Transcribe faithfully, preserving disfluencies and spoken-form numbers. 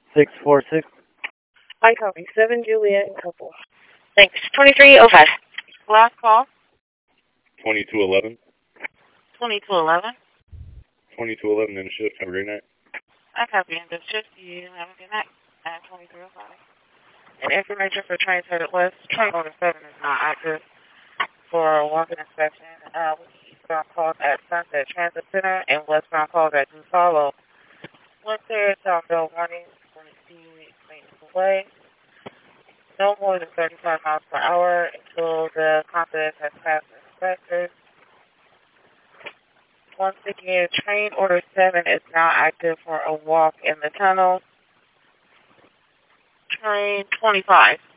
six four six. I copy. seven Juliet and couple. Thanks. twenty-three oh five. Last call. twenty-two eleven. twenty-two eleven. twenty-two eleven in the shift. Have a great night. I copy. In the shift. You have a good night. At twenty-three oh five. And information for train headed west. Train order seven is not active for walk-in inspection. Uh, eastbound calls at Sunset Transit Center and westbound calls at Do Follow. Winter, Southfield warning, twenty feet maintenance away. No more than thirty-five miles per hour until the confidence has passed inspectors. Once again, train order seven is now active for a walk in the tunnel. Train twenty-five.